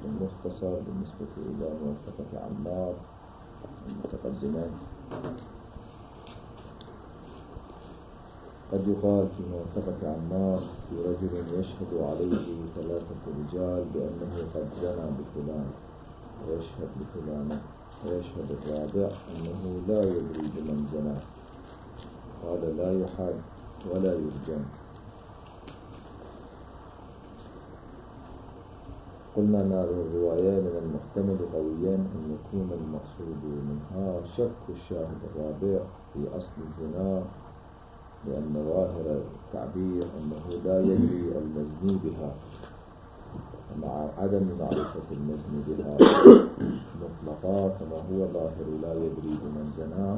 مختصر بالنسبة إلى موافقة عمار المتقدمة. قد يقال في موافقة عمار في رجل يشهد عليه 3 رجال بأنه قد زنى بفلان، ويشهد بفلانة، ويشهد الرابع أنه لا يدري بمن زنى، قال لا يحاد ولا يرجم. قلنا أن هذه الرواية من المحتمل قويا أن يكون المقصود منها شك الشاهد الرابع في أصل الزنا، لأن ظاهر التعبير أنه لا يدري المزني بها، مع عدم معرفة المزني بها مطلقا كما هو ظاهر لا يدري بمن زنا،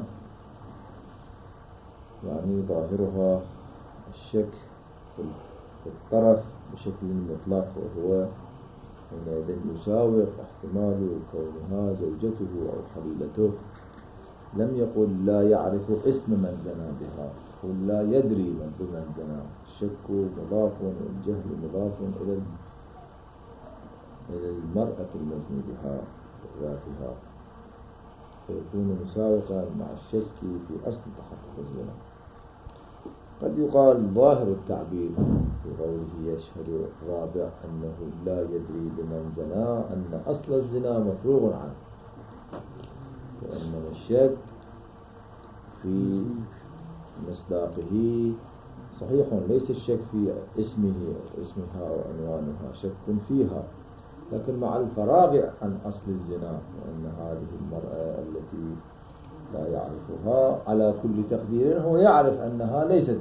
يعني ظاهرها الشك في الطرف بشكل مطلق، وهو حينئذ يساوق احتمال كونها زوجته أو حليلته. لم يقل لا يعرف اسم من زنى بها، قل لا يدري بمن زنى. الشك مضاف والجهل مضاف إلى المرأة المزني بها ذاتها، فيكون مساوقا مع الشك في أصل تحقق الزنا. قد يقال ظاهر التعبير في قوله يشهد الرابع أنه لا يدري بمن زنا أن أصل الزنا مفروغ عنه، وأنما الشك في مصداقه صحيح، ليس الشك في اسمها أو عنوانها، شك فيها، لكن مع الفراغ عن أصل الزنا، وأن هذه المرأة التي لا يعرفها على كل تقدير هو يعرف أنها ليست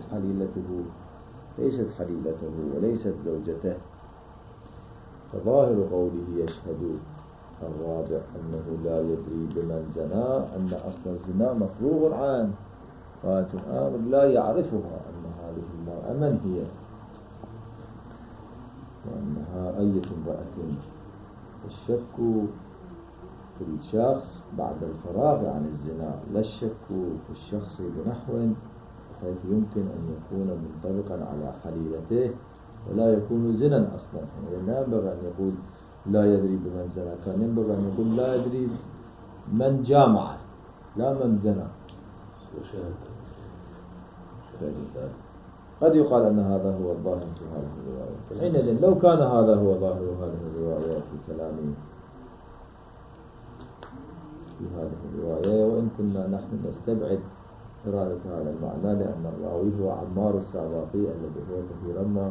حليلته وليست زوجته. فظاهر قوله يشهد الرابع أنه لا يدري بمن زنا أن أصل الزنا مفروغ عنه، غاية الأمر لا يعرفها أن هذه المرأة من هي، وأنها أية امرأة. الشك في الشخص بعد الفراغ عن الزنا، لا الشك في الشخص بنحو حيث يمكن أن يكون منطبقا على حليلته ولا يكون زنا أصلا. يعني لا ينبغي أن يقول لا يدري بمن زنا، كان ينبغي أن يقول لا يدري من جامع لا من زنا. قد يقال أن هذا هو الظاهر في هذه الرواية. حينئذ لو كان هذا هو ظاهر هذه الرواية في كلامي في هذه الرواية، وإن كنا نحن نستبعد إرادة هذا المعنى، لأن الراوي هو عمار السابقي الذي هو كثيرا ما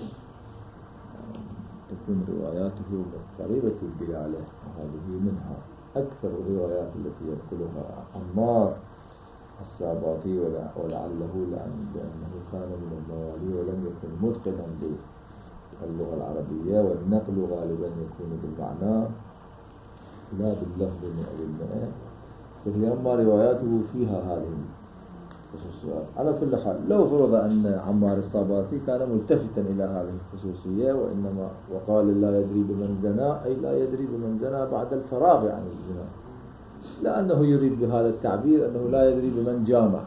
تكون رواياته قريبة الدلالة، وهذه منها. أكثر الروايات التي يدخلها عمار السابقي ولعله لأنه كان من الموالي ولم يكن متقنا باللغة العربية، والنقل غالبا يكون بالمعنى لا باللفظ 100%. كثيرا ما رواياته فيها هذه الخصوصيات. على كل حال لو فرض أن عمار السابقي كان ملتفتا إلى هذه الخصوصية وإنما وقال لا يدري بمن زنا، أي لا يدري بمن زنا بعد الفراغ عن الزنا، لأنه يريد بهذا التعبير أنه لا يدري بمن جامع.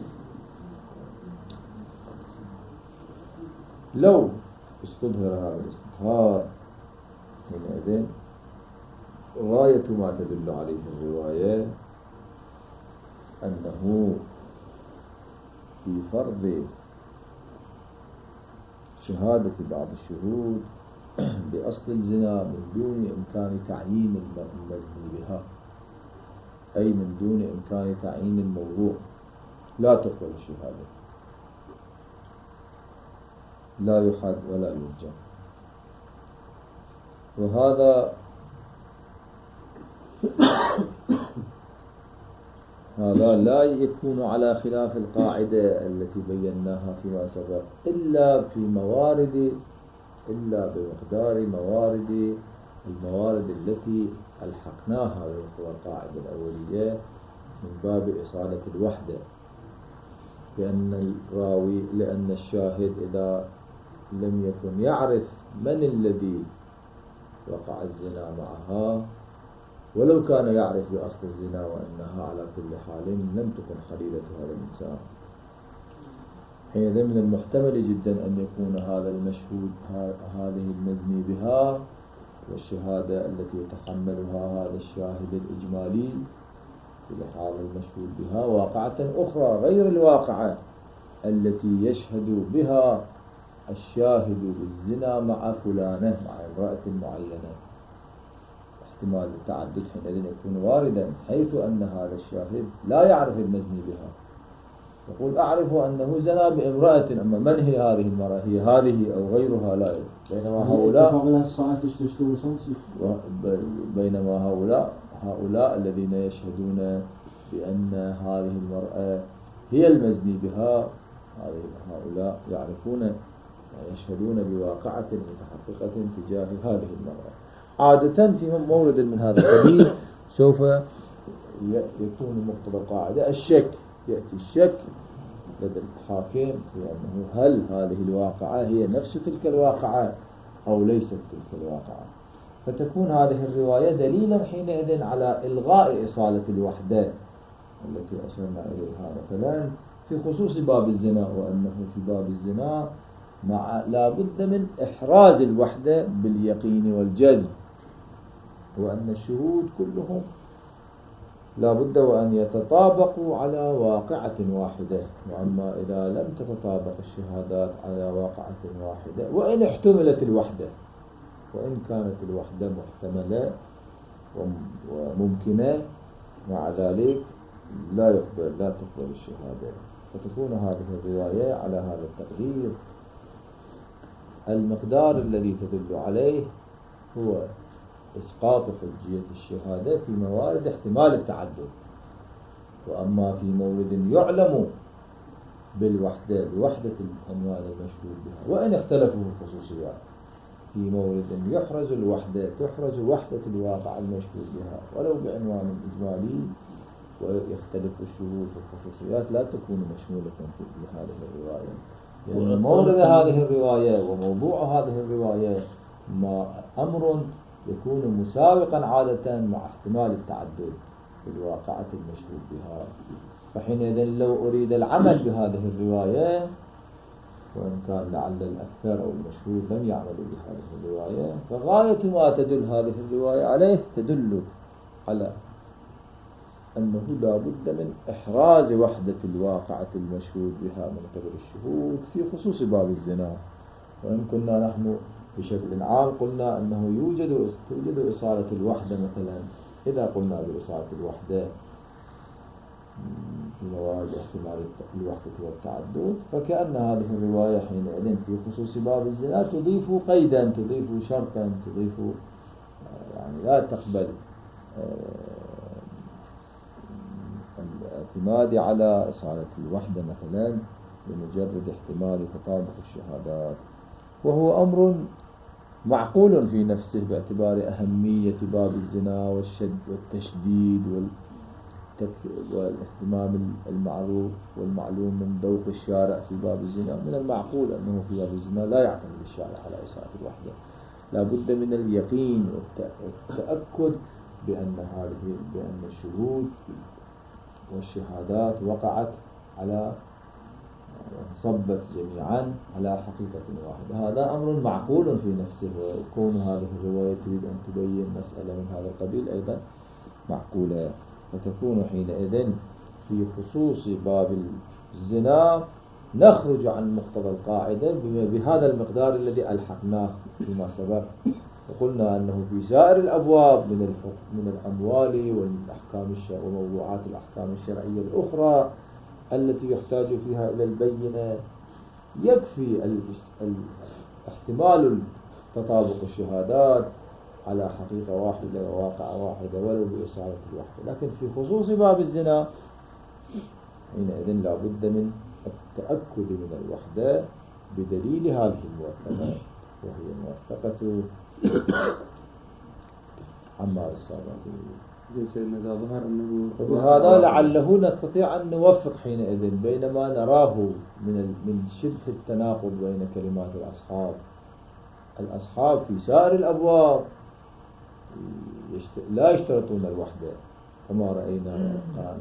لو استظهر هذا الاستظهار حينئذ غاية ما تدل عليه الرواية أنه في فرض شهادة بعض الشهود بأصل الزنا من دون إمكان تعيين المزني بها، أي من دون إمكان تعيين الموضوع، لا تقبل الشهادة، لا يحد ولا يرجع. وهذا لا يكون على خلاف القاعدة التي بيناها فيما سبق، إلا بمقدار الموارد التي ألحقناها بالقاعدة الأولية من باب إصالة الوحدة، لأن الشاهد إذا لم يكن يعرف من الذي وقع الزنا معها، ولو كان يعرف بأصل الزنا وأنها على كل حال لم تكن حليلة هذا الإنسان، حينئذ من المحتمل جدا أن يكون هذا المشهود هذه المزني بها والشهادة التي يتحملها هذا الشاهد الإجمالي في لحاظ المشهود بها واقعة أخرى غير الواقعة التي يشهد بها الشاهد بالزنا مع فلانة، مع امرأة معينة. احتمال التعدد حينئذ يكون واردا، حيث أن هذا الشاهد لا يعرف المزني بها، يقول أعرف أنه زنا بامرأة، أما من هي هذه المرأة؟ هي هذه أو غيرها لا يعرف. بينما هؤلاء الذين يشهدون بأن هذه المرأة هي المزني بها، هؤلاء يعرفون، يشهدون بواقعة متحققة تجاه هذه المرأة. عادة في مورد من هذا القبيل سوف يكون مقتضى القاعدة الشك، يأتي الشك لدى الحاكم بأنه هل هذه الواقعة هي نفس تلك الواقعة أو ليست تلك الواقعة، فتكون هذه الرواية دليلا حينئذ على إلغاء إصالة الوحدة التي أشرنا إليها مثلا في خصوص باب الزنا، وأنه في باب الزنا لا بد من إحراز الوحدة باليقين والجزم، وأن الشهود كلهم لا بد وأن يتطابقوا على واقعة واحدة. وأما إذا لم تتطابق الشهادات على واقعة واحدة، وإن احتملت الوحدة، وإن كانت الوحدة محتملة وممكنة، مع ذلك لا تقبل الشهادة، فتكون هذه الرواية على هذا التقدير. المقدار الذي تدل عليه هو إسقاط حجية الشهادة في موارد احتمال التعدد، وأما في مورد يعلم بوحدة العنوان المشهود بها وإن اختلفوا الخصوصيات، في مورد يحرز الوحدة، تحرز وحدة الواقع المشهود بها ولو بعنوان إجمالي، ويختلف الشهود والخصوصيات لا تكون مشمولة في هذه الرواية، لأن مورد هذه الرواية وموضوع هذه الرواية أمر يكون مساوقا عادة مع احتمال التعدد في الواقعة المشهود بها. فحينئذ لو أريد العمل بهذه الرواية، وإن كان لعل الأكثر أو المشهور لم يعملوا بهذه الرواية، فغاية ما تدل هذه الرواية عليه تدل على أنه لا بد من إحراز وحدة الواقعة المشهود بها من قبل الشهود في خصوص باب الزنا. وإن كنا نحن بشكل عام قلنا أنه توجد إصالة الوحدة، مثلا إذا قلنا بإصالة الوحدة في موارد احتمال الوحدة والتعدد، فكأن هذه الرواية حينئذ في خصوص باب الزنا تضيف قيدا، تضيف شرطا، تضيف يعني لا تقبل الاعتماد على إصالة الوحدة مثلا بمجرد احتمال تطابق الشهادات، وهو أمر معقول في نفسه باعتبار أهمية باب الزنا والتشديد والاهتمام المعروف والمعلوم من ذوق الشارع في باب الزنا. من المعقول أنه في باب الزنا لا يعتمد الشارع على إصالة الوحدة، لا بد من اليقين والتأكد بأن الشهود والشهادات وقعت على صبت جميعا على حقيقة واحدة. هذا أمر معقول في نفسه، وكون هذه الرواية تريد أن تبين مسألة من هذا القبيل أيضا معقولة، فتكون حينئذ في خصوص باب الزنا نخرج عن مقتضى القاعدة بهذا المقدار الذي ألحقناه فيما سبق، وقلنا أنه في سائر الأبواب من الأموال والأحكام وموضوعات الأحكام الشرعية الأخرى التي يحتاج فيها إلى البينة يكفي احتمال تطابق الشهادات على حقيقة واحدة وواقع واحدة ولو بإصالة الوحدة. لكن في خصوص باب الزنا حينئذ لا بد من التأكد من الوحدة بدليل هذه الموثقة، وهي موثقة عمار الصادق. زي سيدنا إذا ظهر أنه، وبهذا لعله نستطيع أن نوفق حينئذ بين ما نراه من شبه التناقض بين كلمات الأصحاب في سائر الأبواب لا يشترطون الوحدة، كما رأينا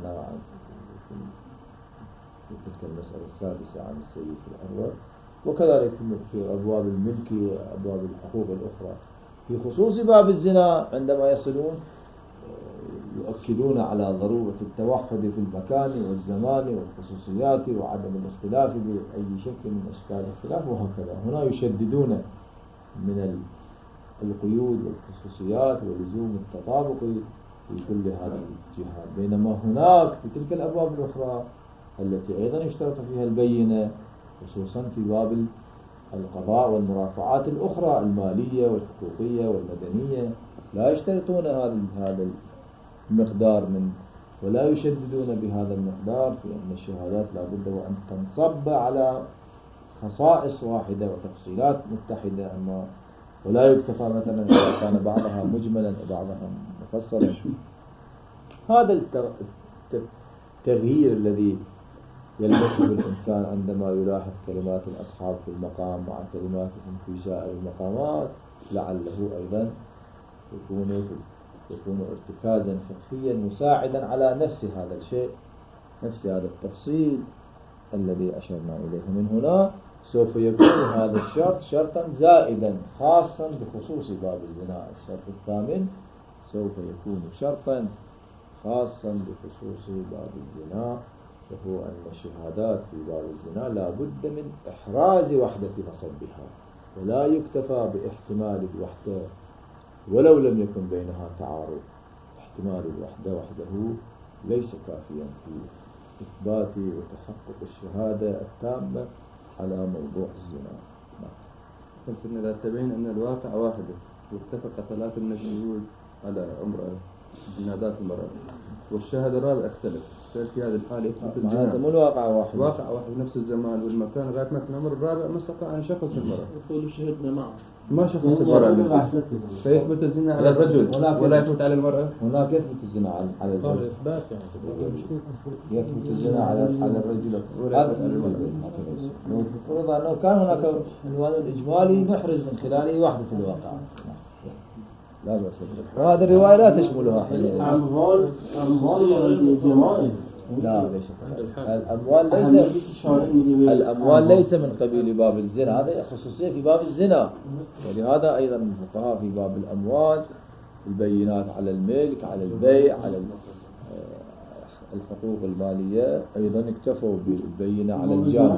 في تلك المسألة السادسة عن السيد في الأول، وكذلك في أبواب الملك وأبواب الحقوق الأخرى في خصوص باب الزنا عندما يصلون يؤكدون على ضرورة التوحد في المكان والزمان والخصوصيات وعدم الاختلاف بأي شكل من أشكال الاختلاف وهكذا. هنا يشددون من القيود والخصوصيات ولزوم التطابق في كل هذه الجهات، بينما هناك في تلك الأبواب الأخرى التي أيضا يشترط فيها البينة، خصوصا في باب القضاء والمرافعات الأخرى المالية والحقوقية والمدنية، لا يشترطون هذا المقدار ولا يشددون بهذا المقدار في أن الشهادات لا بد وأن تنصب على خصائص واحدة وتفصيلات متحدة، ولا يكتفى مثلا إذا كان بعضها مجملا وبعضها مفصلا. هذا التغيير الذي يلمسه الإنسان عندما يلاحظ كلمات الأصحاب في المقام مع كلماتهم في سائر المقامات، لعله أيضا يكون ارتكازا فقهيا مساعدا على نفس هذا الشيء، نفس هذا التفصيل الذي أشرنا إليه. من هنا سوف يكون هذا الشرط شرطا زائدا خاصا بخصوص باب الزنا. الشرط الثامن سوف يكون شرطا خاصا بخصوص باب الزنا، وهو أن الشهادات في باب الزنا لا بد من إحراز وحدة نصبها، ولا يكتفى باحتمال الوحدة ولو لم يكن بينها تعارض. احتمال الوحدة وحده ليس كافيا في إثبات وتحقق الشهادة التامة على موضوع الزنا. لكن إذا تبين أن الواقع واحدة واتفق ثلاثة من الشهود على امرأة جنادات المرأة والشاهد الرابع اختلف، في هذه الحالة يثبت الزنا. مو الواقع واحد، واقع واحد نفس الزمان والمكان لغاية ما الأمر الرابع ما استطاع أن يشخص المرأة. يقولوا شهدنا معه ما شخص المرأة، فيثبت الزنا على الرجل ولا يثبت على المرأة. هناك يثبت الزنا على الرجل، يثبت الزنا على الرجل. فرض أنه كان هناك عنوان إجمالي نحرز من خلاله وحدة الواقع، لا بأس به. وهذه الرواية لا تشملها أموال الجماعي. لا ليس الأموال ليس من قبيل باب الزنا، هذا خصوصية في باب الزنا. ولهذا أيضا الفقهاء في باب الأموال البينات على الملك، على البيع، على الحقوق المالية أيضا اكتفوا بالبينة على الجامع.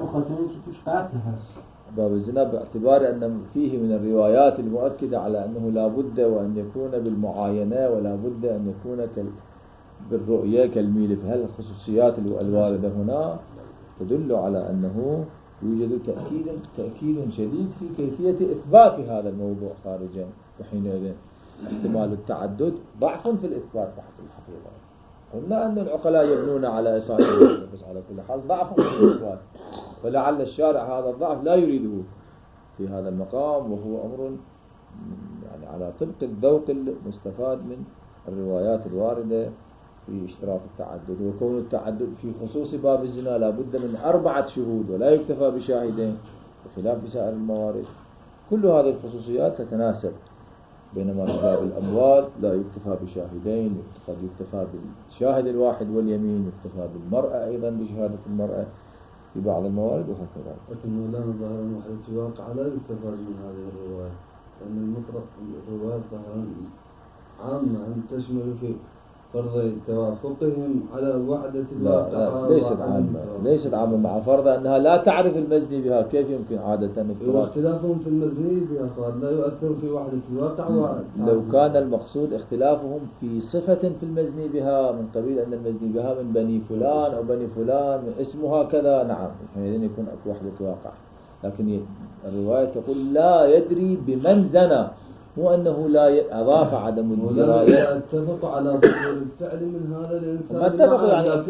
باب الزنا باعتبار أن فيه من الروايات المؤكدة على أنه لا بد وأن يكون بالمعاينة ولا بد أن يكون بالرؤية كالميل، فهل الخصوصيات الواردة هنا تدل على أنه يوجد تأكيد شديد في كيفية إثبات هذا الموضوع خارجا، وحينئذ احتمال التعدد ضعف في الإثبات بحسب الحقيقة. قلنا أن العقلاء يبنون على إصابة النفس على كل حال ضعف في الإثبات، فلعل الشارع هذا الضعف لا يريده في هذا المقام، وهو أمر يعني على طبق الذوق المستفاد من الروايات الواردة في اشتراط التعدد. وكون التعدد في خصوص باب الزنا لا بد من 4 شهود ولا يكتفى بشاهدين بخلاف سائر الموارد. كل هذه الخصوصيات تتناسب، بينما في باب الأموال لا يكتفى بشاهدين، قد يكتفى بالشاهد الواحد واليمين، يكتفى بالمرأة أيضا بشهادة المرأة في بعض الموارد وهكذا. لكن لا نظهر المحدث الواقع لا يستفاد من هذه الرواية، لأن المطلق الرواية ظاهرا عامة أن تشمل في فرض توافقهم على وحدة الواقع. لا ليست عامة مع فرض أنها لا تعرف المزني بها. كيف يمكن عادة واختلافهم في المزني بها لا يؤثر في وحدة الواقع. لو كان المقصود اختلافهم في صفة في المزني بها من قبيل أن المزني بها من بني فلان أو بني فلان اسمها كذا، نعم حينئذ يكون أكو وحدة واقع. لكن الرواية تقول لا يدري بمن زنى، مو أنه لا أضاف عدم الدراية. اتفقوا على ظهور الفعل من هذا الإنسان. ما اتفقوا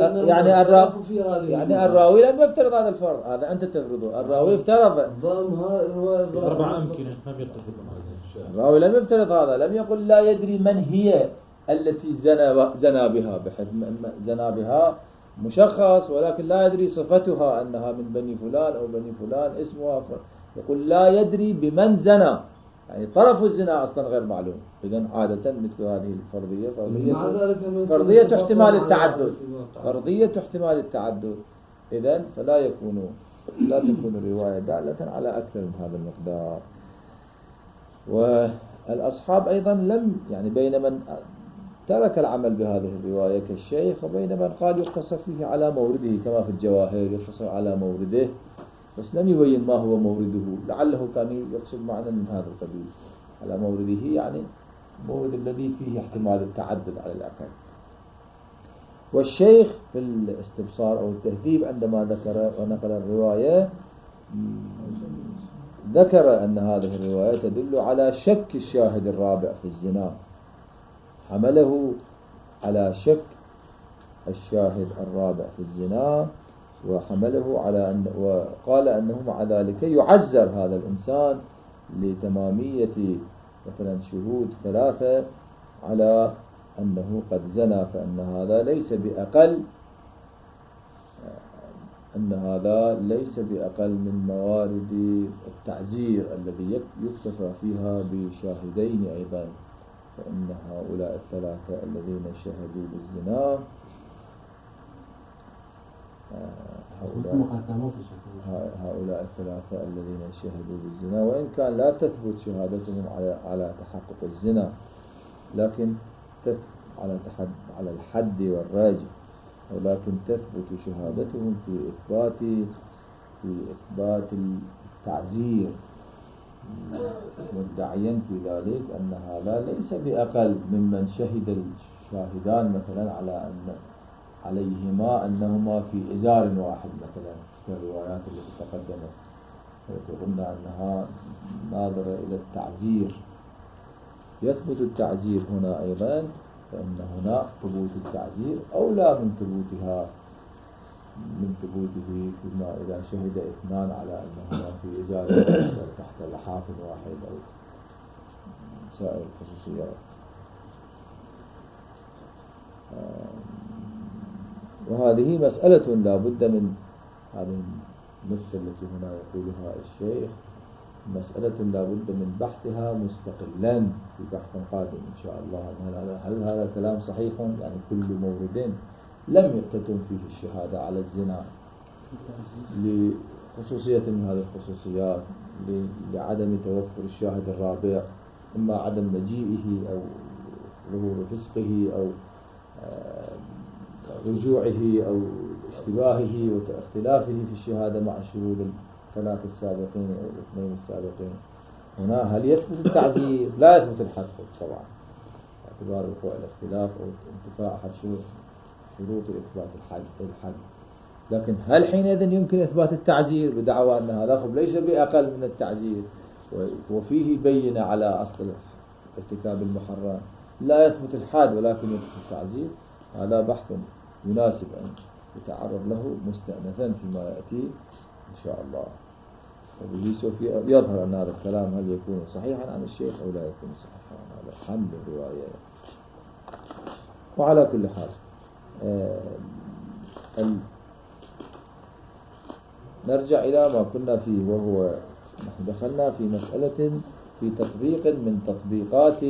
يعني الراوي لم يفترض هذا الفرض، هذا أنت تفرضه. الراوي افترض في 4 أمكنة لم يتفقوا على الراوي لم يفترض هذا، لم يقل لا يدري من هي التي زنى بها، بحيث زنى بها مشخص ولكن لا يدري صفتها أنها من بني فلان أو بني فلان اسمها يقول لا يدري بمن زنى، يعني طرف الزنا أصلا غير معلوم. إذن عادة مثل هذه الفرضية فرضية احتمال التعدد. إذن لا تكون الرواية دالة على أكثر من هذا المقدار. والأصحاب أيضا لم يعني بين من ترك العمل بهذه الرواية كالشيخ وبين من قال يقتصر فيه على مورده كما في الجواهر يقتصر على مورده بس لم يبين ما هو مورده لعله كان يقصد معنى من هذا القبيل على مورده يعني مورد الذي فيه احتمال التعدد على الأقل. والشيخ في الاستبصار أو التهذيب عندما ذكر ونقل الرواية ذكر أن هذه الرواية تدل على شك الشاهد الرابع في الزنا حمله على شك الشاهد الرابع في الزنا وحمله على أن وقال أنه مع ذلك يعزر هذا الإنسان لتمامية مثلا شهود 3 على أنه قد زنى فإن هذا ليس بأقل من موارد التعزير الذي يكتفى فيها بشاهدين أيضا فإن هؤلاء 3 الذين شهدوا بالزنا هؤلاء 3 الذين شهدوا بالزنا وإن كان لا تثبت شهادتهم على تحقق الزنا لكن تثبت على الحد والراجع ولكن تثبت شهادتهم في إثبات التعزير مدعيا في ذلك أن هذا ليس بأقل ممن شهد الشاهدان مثلا على أن عليهما أنهما في إزار واحد مثلا في الروايات التي تقدمت قلنا أنها ناظرة إلى التعزير يثبت التعزير هنا أيضا فإن هنا ثبوت التعزير أولى من ثبوته فيما إذا شهد 2 على أنهما في إزار تحت لحاف واحد أو سائر الخصوصيات. وهذه مسألة لا بد من هذه النقطة التي هنا يقولها الشيخ مسألة لا بد من بحثها مستقلا في بحث قادم إن شاء الله. هل هذا الكلام صحيح يعني كل مورد لم يتتم فيه الشهادة على الزنا لخصوصية من هذه الخصوصيات لعدم توفر الشاهد الرابع إما عدم مجيئه أو ظهور فسقه أو رجوعه أو اشتباهه واختلافه في الشهادة مع الشهود 3 السابقين أو 2 السابقين. هنا هل يثبت التعزير؟ لا يثبت الحد طبعا باعتبار وقوع الاختلاف أو انتفاء أحد شروط إثبات الحد لكن هل حينئذ يمكن إثبات التعزير بدعوى أن هذا ليس بأقل من التعزير وفيه بينة على أصل ارتكاب المحرم لا يثبت الحد ولكن يثبت التعزير؟ هذا بحث يناسب أن يتعرض له مستأنفا فيما يأتي إن شاء الله. وبه سوف يظهر أن هذا الكلام هل يكون صحيحا عن الشيخ أو لا يكون صحيحا عن هذا حمل الرواية. وعلى كل حال نرجع إلى ما كنا فيه وهو نحن دخلنا في مسألة في تطبيق من تطبيقات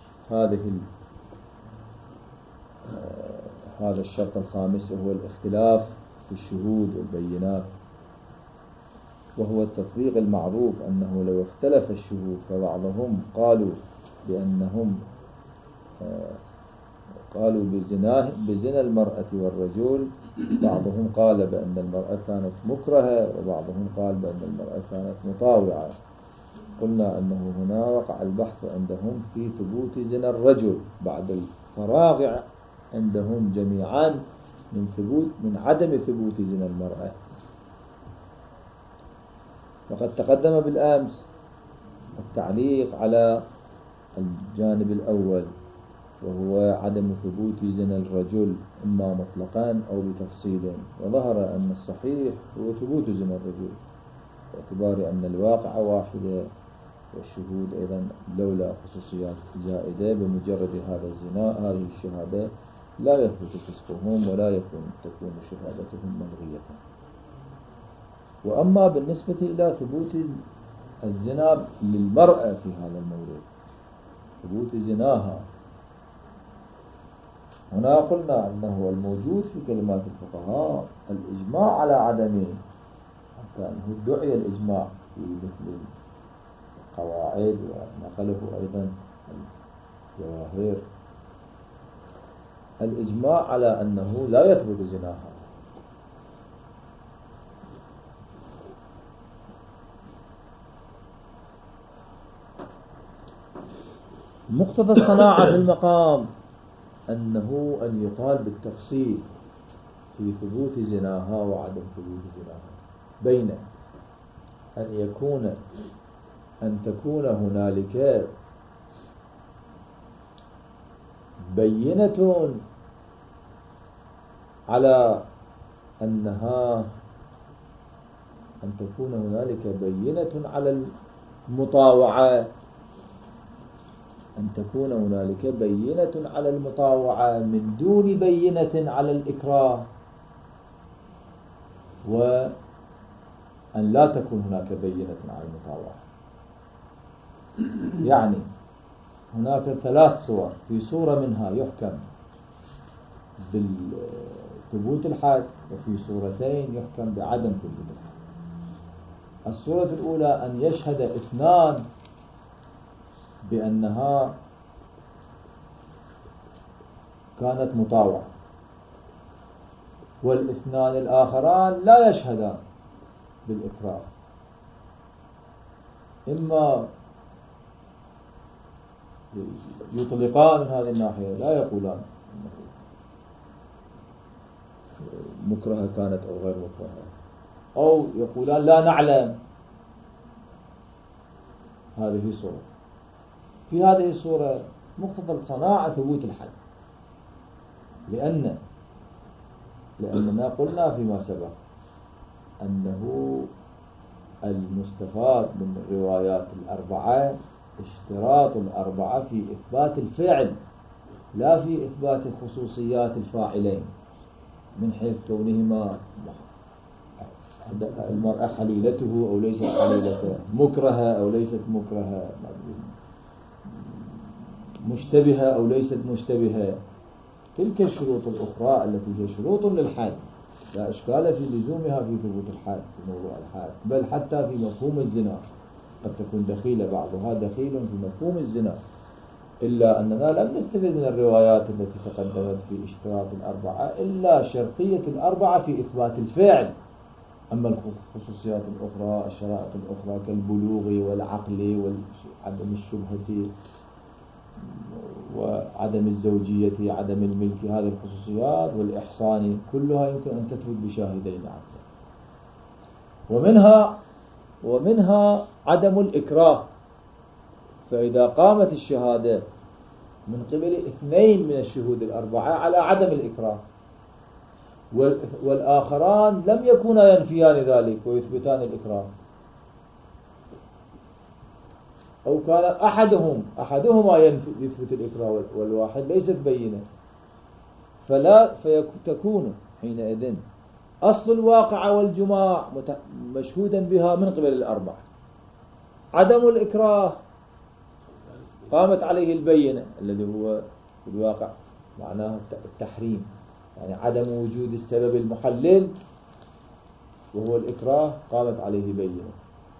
هذا الشرط الخامس وهو الاختلاف في الشهود والبينات وهو التطبيق المعروف أنه لو اختلف الشهود فبعضهم قالوا بأنهم قالوا بزنا المرأة والرجل بعضهم قال بأن المرأة كانت مكرهة وبعضهم قال بأن المرأة كانت مطاوعة. قلنا أنه هنا وقع البحث عندهم في ثبوت زنا الرجل بعد الفراغ عندهم جميعا من عدم ثبوت زنا المرأة. وقد تقدم بالأمس التعليق على الجانب الأول وهو عدم ثبوت زنا الرجل إما مطلقا أو بتفصيل وظهر أن الصحيح هو ثبوت زنا الرجل باعتبار أن الواقع واحدة والشهود أيضا لولا خصوصيات زائدة بمجرد هذا الزنا هذه الشهادة لا يثبت فسقهم ولا تكون شهادتهم ملغية. وأما بالنسبة إلى ثبوت الزنا للمرأة في هذا المورد ثبوت زناها هنا قلنا أنه الموجود في كلمات الفقهاء الإجماع على عدمه حتى أنه دعي الإجماع في مثل القواعد ونقله أيضا الجواهر. الإجماع على أنه لا يثبت زناها. مقتضى الصناعة في المقام أنه أن يقال بالتفصيل في ثبوت زناها وعدم ثبوت زناها، بين أن تكون هنالك بينة على أنها، أن تكون هنالك بينة على المطاوعة، أن تكون هنالك بينة على المطاوعة من دون بينة على الإكراه، وأن لا تكون هناك بينة على المطاوعة. يعني هناك 3 صور، في صورة منها يحكم بالثبوت الحد، وفي صورتين يحكم بعدم ثبوت الحد. الصورة الأولى أن يشهد 2 بأنها كانت مطاوعة، وال2 الآخران لا يشهدان بالإكراه، إما يطلقان من هذه الناحية، لا يقولان مكرهة كانت أو غير مكرهة، أو يقولان لا نعلم. هذه صورة. في هذه الصورة مقتضى صناعة ثبوت الحد، لأننا قلنا فيما سبق أنه المستفاد من الروايات ال4 اشتراط ال4 في إثبات الفعل، لا في إثبات خصوصيات الفاعلين، من حيث كونهما المرأة حليلته أو ليست حليلته، مكرهة أو ليست مكرهة، مشتبهة أو ليست مشتبهة. تلك الشروط الأخرى التي هي شروط للحد لا إشكال في لزومها في ثبوت الحد، في موضوع الحد، بل حتى في مفهوم الزنا قد تكون دخيلة، بعضها دخيل في مفهوم الزنا، إلا أننا لم نستفد من الروايات التي تقدمت في اشتراط ال4 إلا شرطية ال4 في إثبات الفعل. أما الخصوصيات الأخرى، الشرائط الأخرى كالبلوغ والعقل وعدم الشبهة وعدم الزوجية، عدم الملك، هذه الخصوصيات والإحصان كلها يمكن أن تثبت بشاهدين عقل. ومنها عدم الإكراه، فإذا قامت الشهادة من قبل 2 من الشهود ال4 على عدم الإكراه، والآخران لم يكونا ينفيان ذلك ويثبتان الإكراه، أو كان أحدهما يثبت الإكراه والواحد ليست بينة، فتكون حينئذ أصل الواقع والجماع مشهودا بها من قبل ال4. عدم الإكراه قامت عليه البينة الذي هو في الواقع معناه التحريم، يعني عدم وجود السبب المحلل وهو الإكراه، قامت عليه بينة،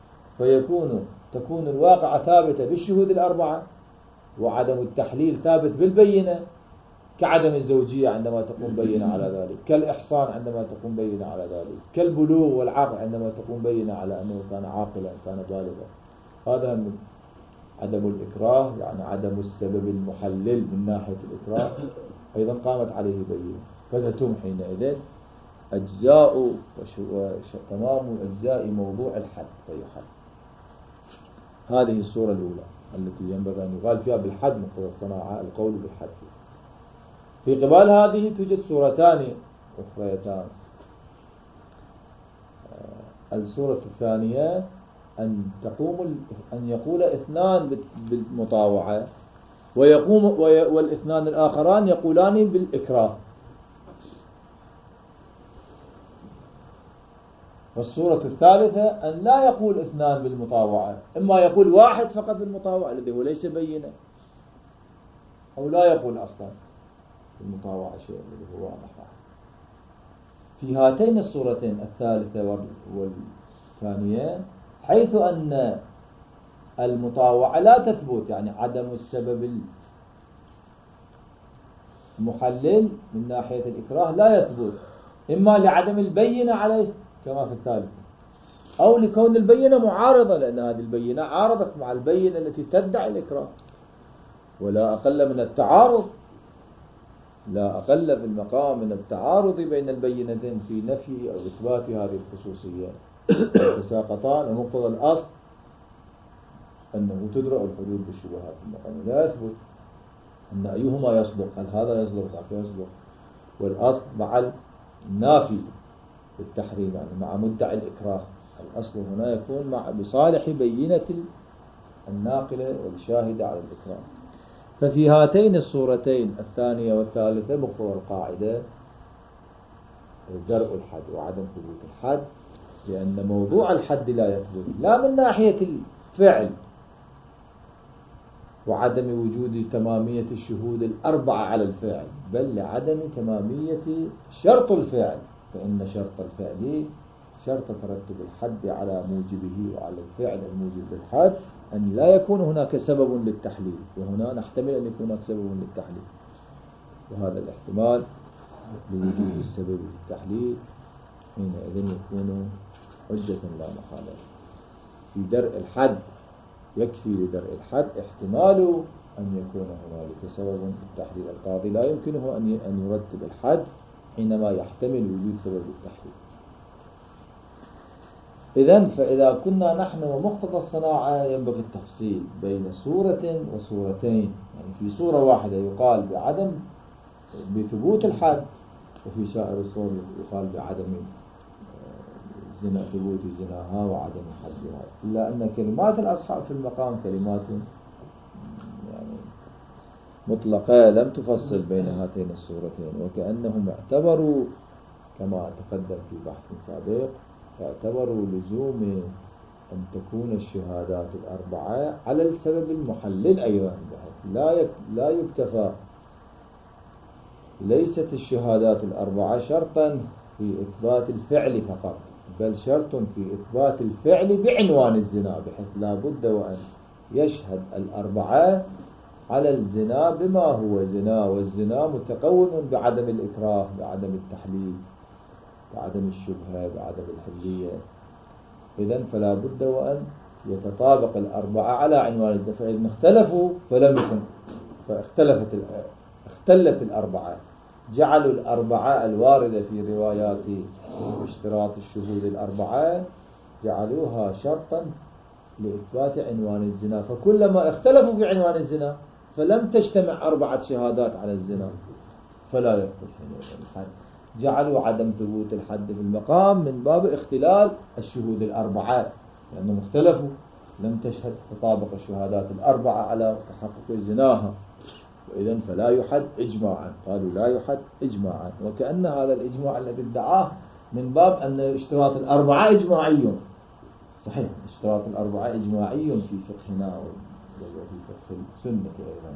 تكون الواقع ثابتة بالشهود ال4، وعدم التحليل ثابت بالبينة، كعدم الزوجية عندما تقوم بينة على ذلك، كالإحصان عندما تقوم بينة على ذلك، كالبلوغ والعقل عندما تقوم بينة على أنه كان عاقلا كان بالغا. هذا من عدم الإكراه، يعني عدم السبب المحلل من ناحية الإكراه، أيضا قامت عليه بينة، فتتم حينئذ أجزاء وتمام أجزاء موضوع الحد فيحد. هذه الصورة الأولى التي ينبغي أن يقال فيها بالحد مقتضى الصناعة، القول بالحد. في قبال هذه توجد صورتان أخريتان. الصورة الثانية أن يقول 2 بالمطاوعة وال2 الآخران يقولان بالإكراه. والصورة الثالثة أن لا يقول 2 بالمطاوعة، إما يقول 1 فقط بالمطاوعة الذي هو ليس بينة، أو لا يقول أصلا بالمطاوعة شيء الذي هو واضح. في هاتين الصورتين الثالثة والثانية، حيث أن المطاوعة لا تثبت، يعني عدم السبب المحلل من ناحية الإكراه لا يثبت، إما لعدم البينة عليه كما في الثالثة، أو لكون البينة معارضة، لأن هذه البينة عارضت مع البينة التي تدعي الإكراه، ولا أقل من التعارض، لا أقل في المقام من التعارض بين البينتين في نفي أو إثبات هذه الخصوصية، يتساقطان، ومقتضى الأصل أنه تدرأ الحدود بالشبهات في المقام، لا يثبت أن أيهما يصدق، هل هذا يصدق ذاك يصدق، والأصل مع النافي بالتحريم، يعني مع مدعي الإكراه، الأصل هنا يكون مع بصالح بينة الناقلة والشاهدة على الإكراه. ففي هاتين الصورتين الثانية والثالثة مقتضى القاعدة درء الحد وعدم ثبوت الحد، لأن موضوع الحد لا يثبت لا من ناحية الفعل وعدم وجود تمامية الشهود الأربعة على الفعل، بل لعدم تمامية شرط الفعل، فإن شرط الفعل شرط ترتب الحد على موجبه، وعلى الفعل الموجب للحد أن لا يكون هناك سبب للتحليل، وهنا نحتمل أن يكون هناك سبب للتحليل، وهذا الاحتمال لوجود السبب للتحليل حينئذ يكون حجة لا محالة. في درء الحد يكفي لدرء الحد احتمال أن يكون هنالك سبب للتحليل، القاضي لا يمكنه أن يرتب الحد حينما يحتمل وجود سبب التحليل. إذن فإذا كنا نحن ومقتضى الصناعة ينبغي التفصيل بين صورة وصورتين، يعني في صورة واحدة يقال بعدم بثبوت الحد، وفي سائر الصور يقال بعدم ثبوت زناها وعدم حدها، إلا أن كلمات الأصحاب في المقام كلمات يعني مطلقة لم تفصل بين هاتين الصورتين، وكأنهم اعتبروا كما تقدم في بحث سابق، اعتبروا لزوم أن تكون الشهادات الأربعة على السبب المحلل أيضا، بحيث لا يكتفى، ليست الشهادات الأربعة شرطا في إثبات الفعل فقط، بل شرط في إثبات الفعل بعنوان الزنا، بحيث لا بد وأن يشهد الأربعة على الزنا بما هو زنا، والزنا متقوم بعدم الإكراه، بعدم التحليل، بعدم الشبهة، بعدم الحلية. إذن فلا بد وأن يتطابق الأربعة على عنوان الزنا، فإن اختلفوا فلم يكن، اختلت الأربعة، جعلوا الأربعة الواردة في روايات اشتراط الشهود الأربعة جعلوها شرطا لإثبات عنوان الزنا، فكلما اختلفوا في عنوان الزنا فلم تجتمع 4 شهادات على الزنا فلا يثبت الحد، جعلوا عدم ثبوت الحد في المقام من باب اختلال الشهود الأربعة، لأنهم اختلفوا، لم تشهد تطابق الشهادات الأربعة على تحقق زناها، وإذن فلا يحد إجماعا، قالوا لا يحد إجماعا، وكأن هذا الإجماع الذي ادعاه من باب أن اشتراط الأربعة إجماعي، صحيح اشتراط الأربعة إجماعي في فقهنا وفي فقه السنة أيضا،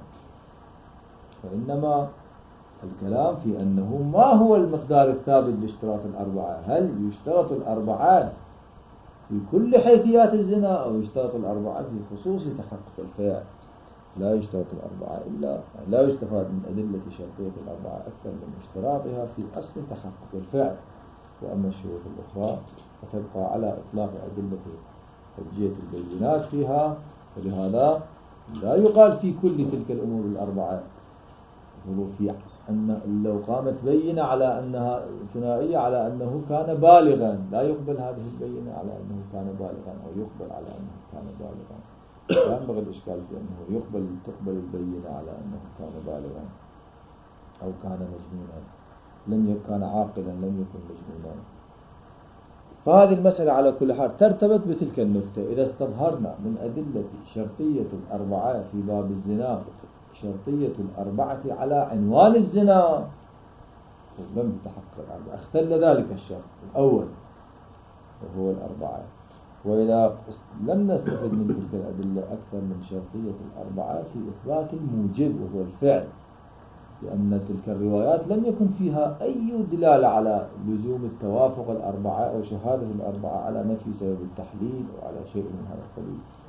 فإنما الكلام في أنه ما هو المقدار الثابت لاشتراط الأربعة، هل يشترط الأربعة في كل حيثيات الزنا أو يشترط الأربعة في خصوص تحقق الفعل؟ لا يشترط الأربعة إلا لا يستفاد من أدلة شرطية الأربعة أكثر من اشتراطها في أصل تحقق الفعل، وأما الشروط الأخرى فتبقى على إطلاق أدلة حجية البينات فيها، ولهذا لا يقال في كل تلك الأمور الأربعة، في أن لو قامت بينة على أنها ثنائية على أنه كان بالغا، لا يقبل هذه البينة على أنه كان بالغا، أو يقبل على أنه كان بالغا، لا ينبغي الإشكال في أنه تقبل البينة على أنه كان بالغا أو كان مجنونا، كان عاقلا لم يكن مجنونا. فهذه المسألة على كل حال ترتبط بتلك النكتة، إذا استظهرنا من أدلة شرطية الأربعة في باب الزنا شرطية الأربعة على عنوان الزنا لم تحقق الأربعة، اختل ذلك الشرط الأول وهو الأربعة، وإذا لم نستفد من تلك الأدلة أكثر من شرطية الأربعة في إثبات الموجب وهو الفعل، لأن تلك الروايات لم يكن فيها أي دلالة على لزوم التوافق الأربعة أو شهادة الأربعة على نفي سبب التحليل أو على شيء من هذا القبيل،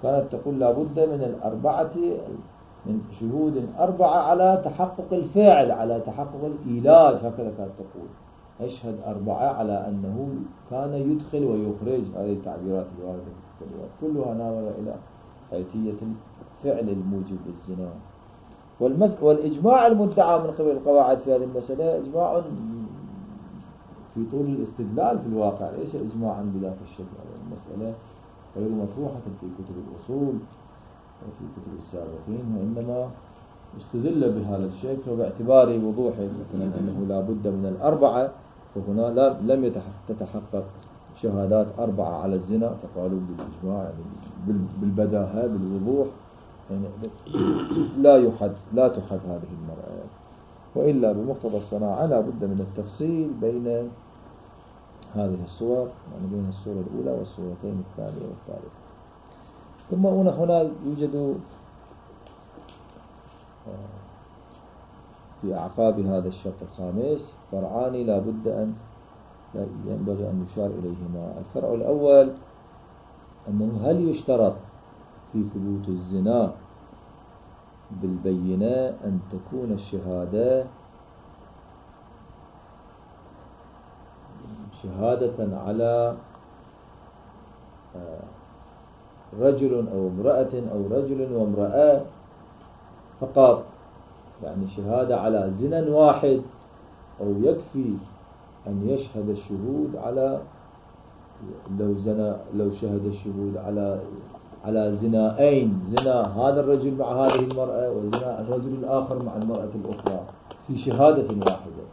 كانت تقول لابد من الأربعة، من شهود أربعة على تحقق الفعل، على تحقق الإيلاج، هكذا كانت تقول. أشهد أربعة على أنه كان يدخل ويخرج. هذه التعبيرات الواردة في الكتابات كلها ناظرة إلى حيثية الفعل الموجب للزنا. والإجماع المدعى من قبل القواعد في هذه المسألة إجماع في طول الاستدلال في الواقع، ليس إجماعا بذاك الشكل. المسألة غير مطروحة في كتب الأصول وفي كتب السابقين، وإنما استدل بهذا الشكل وباعتبار وضوح مثلا أنه لا بد من الأربعة، وهنا لم تتحقق شهادات أربعة على الزنا، فقالوا بالإجماع يعني بالبداهة بالوضوح يعني لا تحد هذه المرأة، وإلا بمقتضى الصناعة لا بد من التفصيل بين هذه الصور، يعني بين الصورة الأولى والصورتين الثانية والثالثة. ثم هنا يوجد في أعقاب هذا الشرط الخامس فرعان لا بد أن ينبغي أن يشار إليهما. الفرع الأول أنه هل يشترط في ثبوت الزنا بالبينة أن تكون الشهادة شهادة على رجل أو امرأة أو رجل وامرأة فقط، يعني شهادة على زنا واحد، أو يكفي أن يشهد الشهود على لو شهد الشهود على زنائين، زنا هذا الرجل مع هذه المرأة وزنا الرجل الآخر مع المرأة الأخرى في شهادة واحدة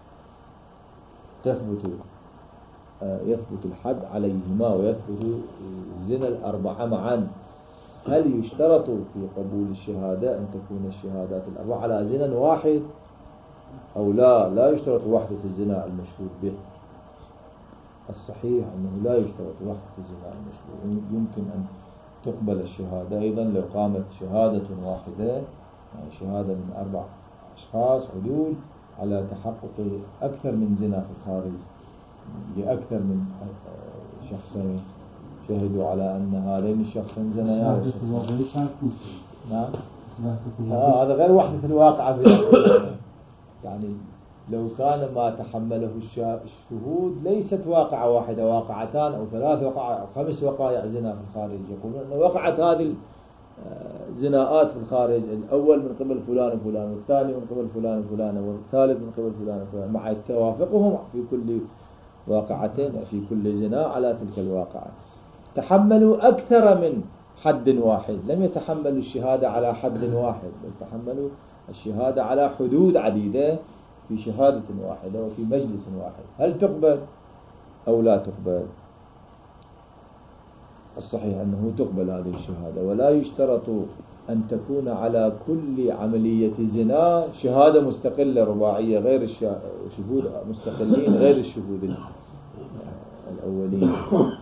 يثبت الحد عليهما ويثبت زنا الأربعة معا. هل يشترط في قبول الشهادة أن تكون الشهادات الأربعة على زنا واحد أو لا يشترط وحدة الزنا المشهود به؟ الصحيح أنه لا يشترط وحدة الزنا المشهود، يمكن أن تقبل الشهادة أيضا لو قامت شهادة واحدة، يعني شهادة من 4 أشخاص عدول على تحقق أكثر من زنا في الخارج لأكثر من شخصين شهدوا على أن هذين الشخصين زنيا. نعم هذا غير وحدة الواقع يعني لو كان ما تحمله الشهود ليست واقعة واحدة، واقعتان أو 3 وقائع أو 5 وقائع زنا في الخارج، يقولون أن وقعت هذه الزناءات في الخارج، الأول من قبل فلان وفلان، والثاني من قبل فلان وفلان، والثالث من قبل فلان وفلان، مع توافقهم في كل واقعتين وفي كل زنا على تلك الواقعة. تحملوا أكثر من حد واحد، لم يتحملوا الشهادة على حد واحد، بل تحملوا الشهادة على حدود عديدة في شهادة واحدة وفي مجلس واحد. هل تقبل أو لا تقبل؟ الصحيح أنه تقبل هذه الشهادة، ولا يشترط أن تكون على كل عملية زنا شهادة مستقلة رباعية غير شهود مستقلين غير الشهود الأولين.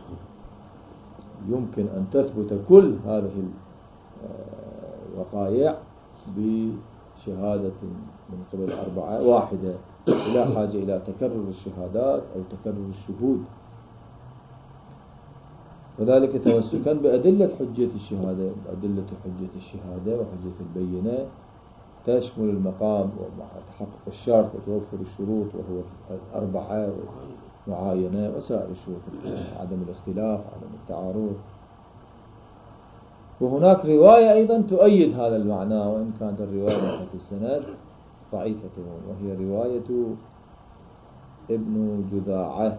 يمكن أن تثبت كل هذه الوقائع بشهادة من قبل 4 واحدة، لا حاجة إلى تكرر الشهادات أو تكرر الشهود، وذلك تمسكا بأدلة حجة الشهادة. أدلة حجة الشهادة وحجة البينة تشمل المقام ومع تحقق الشرط وتوفر الشروط وهو 4 والمعاينة وسائر الشروط، عدم الاختلاف، عدم التعارض. وهناك رواية أيضا تؤيد هذا المعنى، وإن كانت الرواية من السند ضعيفة، وهي رواية ابن جذاعة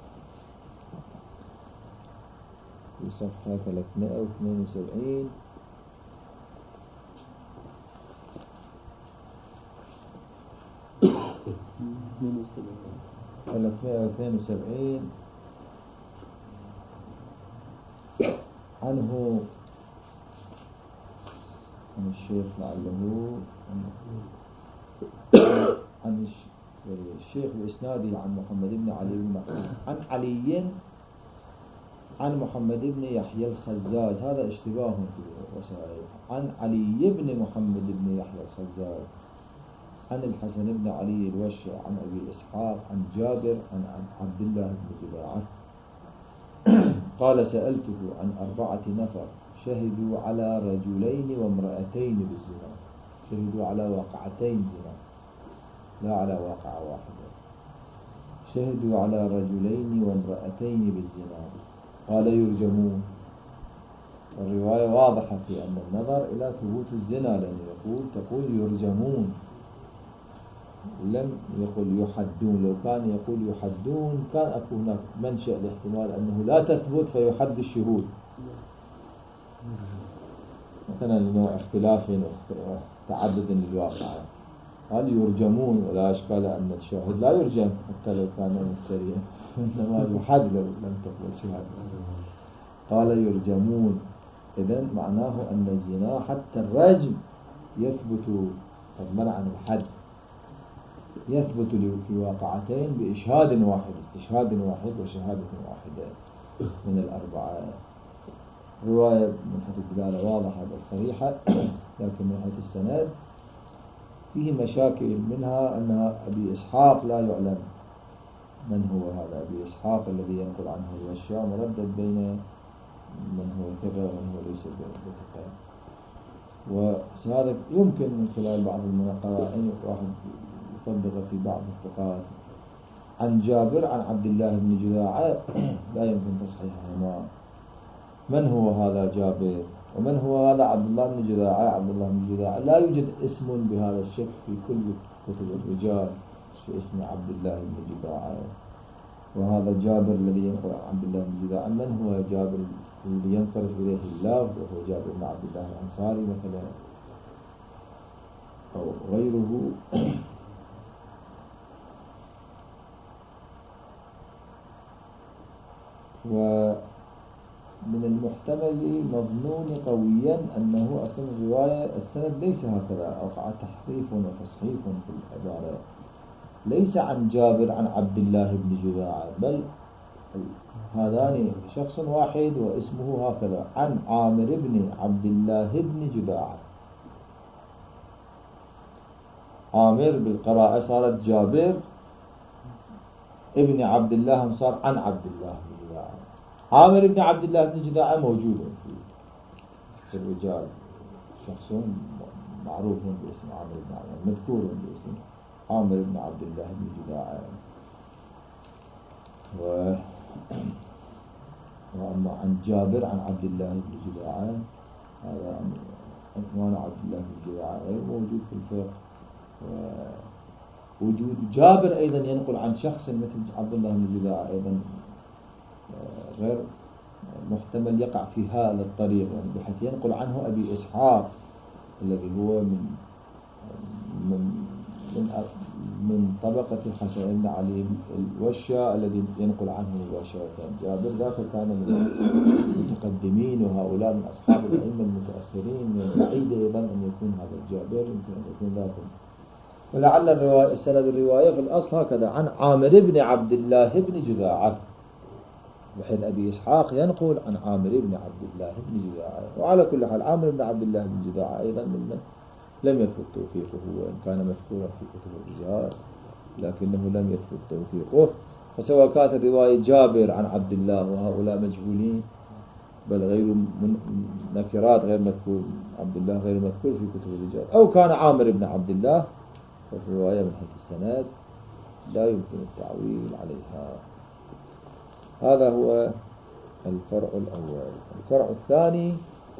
في صفحة 372 372 عنه عن الشيخ لعله عن الشيخ بإسناده عن محمد بن علي عن علي عن محمد بن يحيى الخزاز، هذا اشتباه في الوسائل، عن علي بن محمد بن يحيى الخزاز عن الحسن بن علي الوشي عن أبي إسحاق عن جابر عن عبد الله بن جباعة قال سألته عن 4 نفر شهدوا على رجلين وامرأتين بالزنا، شهدوا على واقعتين زنا لا على واقعة واحدة. شهدوا على رجلين وامرأتين بالزنا قال يرجمون. الرواية واضحة في أن النظر إلى ثبوت الزنا، لأنه تقول يرجمون، لم يقل يحدون. لو كان يقول يحدون كان أكو هناك منشأ الاحتمال أنه لا تثبت فيحد الشهود، مثلا لأنه اختلاف تعدد للواقع. قال يرجمون ولا أشكال أن الشاهد لا يرجم حتى لو كان مفتريا، إنما يحد لو لم تقبل شهادة. قال يرجمون، إذن معناه أن الزنا حتى الرجم يثبت فضلا عن الحد، يثبت في واقعتين بإشهاد واحد، استشهاد واحد وشهادة واحدة من الأربعة. رواية من حيث الدلالة واضحة صريحة، لكن من حيث السند فيه مشاكل، منها أن أبي إسحاق لا يعلم من هو هذا أبي إسحاق الذي ينقل عنه الوشاء، مردد بين من هو ثقة ومن هو ليس بثقة. وهذا يمكن من خلال بعض المنقرائن واحد يطبق في بعض الثقات. عن جابر عن عبد الله بن جذاعة لا يمكن تصحيحهما. من هو هذا جابر ومن هو هذا عبد الله بن جذاعة؟ عبد الله بن جذاعة لا يوجد اسم بهذا الشكل في كل كتب الرجال في اسم عبد الله بن جذاعة. وهذا جابر الذي ينقل عن عبد الله بن جذاعة من هو جابر الذي ينصرف إليه اللفظ وهو جابر بن عبد الله الأنصاري مثلا أو غيره. ومن المحتمل مظنون قويا أنه أصلا الرواية السند ليس هكذا، وقع تحريف وتصحيف في العبارة، ليس عن جابر عن عبد الله بن جذاعة، بل هذان شخص واحد واسمه هكذا عن عامر بن عبد الله بن جذاعة. عامر بالقراءة صارت جابر ابن عبد الله صار عن عبد الله بن جذاعة. عامر بن عبد الله بن جذاعة موجود في الرجال، شخص معروف باسم عامر بن عبد الله، مذكور باسم عامر بن عبد الله بن جذاعة. وأما عن جابر عن عبد الله بن جذاعة هذا عنوان عبد الله بن جذاعة غير موجود في الفقه. ووجود جابر أيضا ينقل عن شخص مثل عبد الله بن جذاعة أيضا غير محتمل يقع في هذا الطريق، يعني بحيث ينقل عنه أبي إسحاق الذي هو من طبقة حسن بن علي الوشاء الذي ينقل عنه مباشرة. جابر ذاك كان من المتقدمين، وهؤلاء من أصحاب الأئمة المتأخرين، بعيد أيضا أن يكون هذا الجابر، يمكن أن يكون ذاك. ولعل السند الرواية في الأصل هكذا عن عامر بن عبد الله بن جذاعة، بحيث أبي إسحاق ينقل عن عامر بن عبد الله بن جذاعة. وعلى كل حال عامر بن عبد الله بن جذاعة أيضا ممن لم يثبت توثيقه، وإن كان مذكورا في كتب الرجال لكنه لم يثبت توثيقه. فسواء كانت الرواية جابر عن عبد الله وهؤلاء مجهولين بل غير نكرات غير مذكور، عبد الله غير مذكور في كتب الرجال، أو كان عامر بن عبد الله، ففي الرواية من حيث السند لا يمكن التعويل عليها. هذا هو الفرع الأول. الفرع الثاني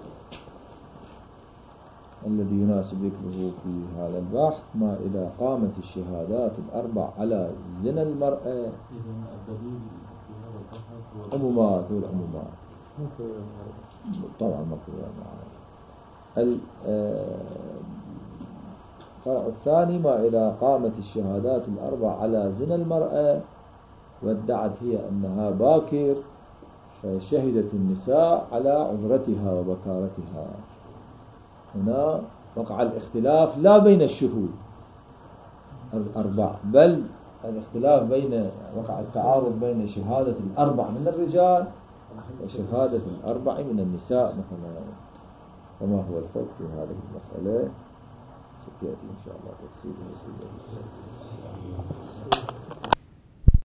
الذي يناسب ذكره في هذا البحث: ما إذا قامت الشهادات الأربع على زنا المرأة. عمومات والعمومات طبعا مقروءة معنا. الفرع الثاني: ما إذا قامت الشهادات الأربع على زنا المرأة وادعت هي أنها باكر، فشهدت النساء على عذرتها وبكارتها. هنا وقع الاختلاف لا بين الشهود الأربع، بل الاختلاف وقع التعارض بين شهادة الأربع من الرجال وشهادة الأربع من النساء مثلا. وما هو الفرق في هذه المسألة؟ سيأتي إن شاء الله تفصيله.